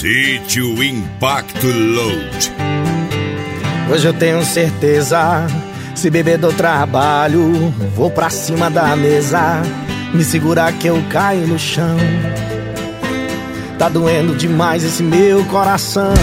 Sítio Impacto Load. Hoje eu tenho certeza, se beber do trabalho, vou pra cima da mesa, me segurar que eu caio no chão. Tá doendo demais esse meu coração.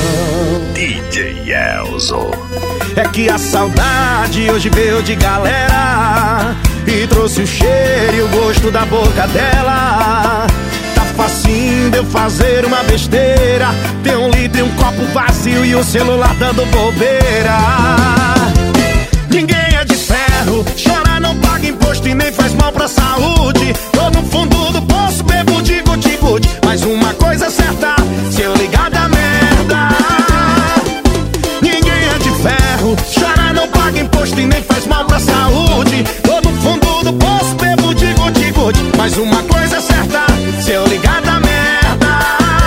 DJ Elzo. É que a saudade hoje veio de galera e trouxe o cheiro e o gosto da boca dela. Tá facinho de eu fazer uma besteira, ter um litro e um copo vazio e o celular dando bobeira. Ninguém é de ferro, chorar não paga imposto e nem faz mal pra saúde. Tô no fundo do poço, bebo de guti-guti, mas uma coisa é certa, se eu ligar da merda. Ninguém é de ferro, chorar não paga imposto e nem faz mal pra saúde. Tô no fundo do poço, bebo de guti-guti, mas uma coisa é certa, se eu ligar da merda.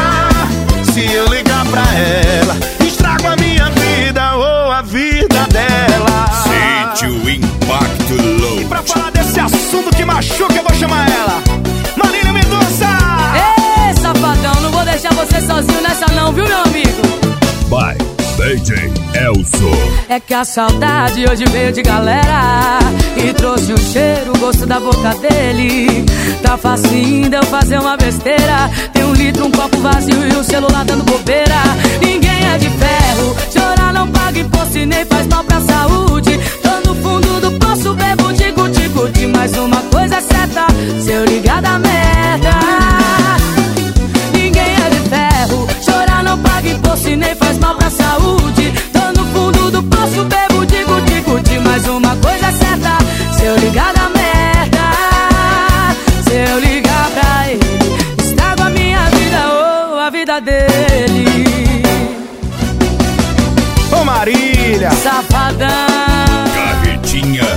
Se eu ligar pra ela, estrago a minha vida ou a vida dela. Sítio Impacto Load. E pra falar desse assunto que machuca, eu vou chamar ela, Marília Mendonça. Ei, safadão, não vou deixar você sozinho nessa não, viu, meu amigo? By DJ Elzo. É que a saudade hoje veio de galera e trouxe o cheiro, o gosto da boca dele. Tá facinho de eu fazer uma besteira, tem um litro, um copo vazio e o celular dando bobeira. Ninguém é de ferro, chorar não paga imposto e nem faz mal pra saúde. Tô no fundo do poço, bebo de guti-guti, mas uma coisa é certa, se eu ligar da merda. Ninguém é de ferro, chorar não paga imposto e nem faz mal pra saúde. Tô no fundo do poço, bebo de guti-guti, mas uma coisa é certa, se eu ligar da merda. Se eu ligar pra ele, estrago a minha vida ou a vida dele. Ô Marília, Safadão. Carretinha